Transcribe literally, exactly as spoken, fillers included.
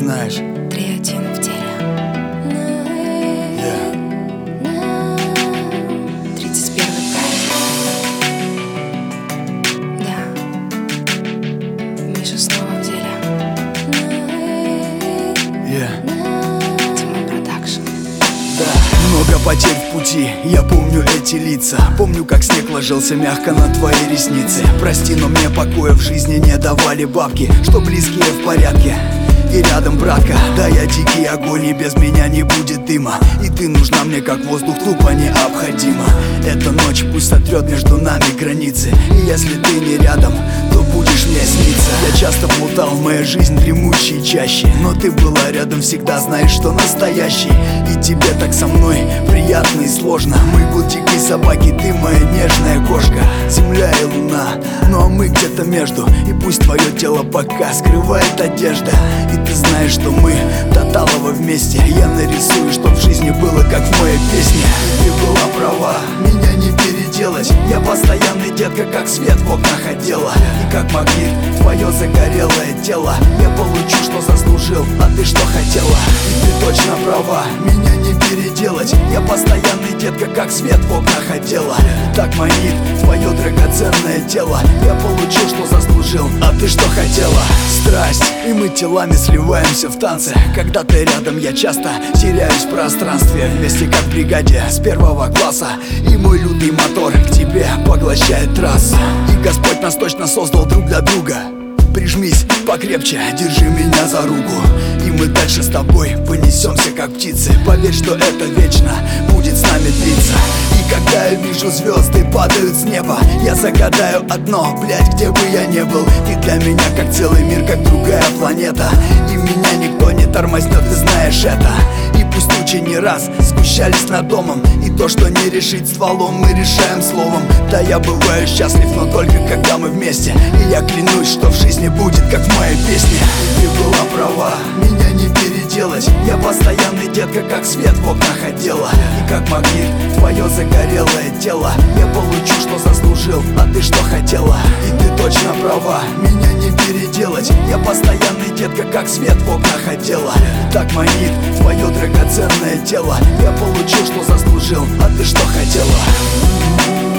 знаешь. Три один в деле. Yeah. Тридцать первый проект. Да, Миша снова в деле. Yeah. Тима Продакшн. Да, много потерь в пути, я помню эти лица. Помню, как снег ложился мягко на твои ресницы. Прости, но мне покоя в жизни не давали бабки, что близкие в порядке и рядом братка. Да, я дикий огонь, и без меня не будет дыма. И ты нужна мне как воздух, тупо необходима. Эта ночь пусть сотрет между нами границы. И если ты не рядом, то будешь мне сниться. Я часто плутал, моя жизнь дремучей чаще, но ты была рядом всегда, знаешь, что настоящий. И тебе так со мной приятно и сложно. Мы был дикие собаки, ты моя нежная кошка. Земля и луна, ну а мы где-то между. И пусть твое тело пока скрывает одежда. И ты знаешь, что мы до талого вместе. Я нарисую, чтоб в жизни было, как в моей песне. Ты была права, меня не переделать. Я постоянный детка, как свет в окнах отдела. И как магнит, твое загорелое тело. Я получу, что заслужил, а ты что хотела. И ты точно права, меня не переделать. Я постоянный детка, как свет в окнах отдела. Так манит твое драгоценное тело. Я получу, что заслужил, а ты что хотела. Страсть, и мы телами сливаемся в танце. Когда ты рядом, я часто теряюсь в пространстве. Вместе как в бригаде с первого класса. И мой лютый мотор к тебе поглощает трасса. И Господь нас точно создал друг для друга. Прижмись покрепче, держи меня за руку. И мы дальше с тобой понесемся как птицы. Поверь, что это вечно будет с нами длиться. И когда я вижу звезды падают с неба, я загадаю одно, блять, где бы я не был. Ты для меня как целый мир, как другая планета. И меня никто не тормознет, ты знаешь это. И пусть тучи не раз сгущались над домом, и то, что не решить стволом, мы решаем словом. Да, я бываю счастлив, но только когда мы вместе. И я клянусь, что в жизни будет, как в моей песне. Ты была права, меня не переделать. Я постоянный детка, как свет в окнах отдела. И как магнит твое загорелое тело. Я получу, что заслужил, а ты что хотела. И ты точно права, меня не переделать. Я постоянный детка, как свет в окнах отдела. Так манит твое драгоценное тело. Я получу, что заслужил, а ты что хотела.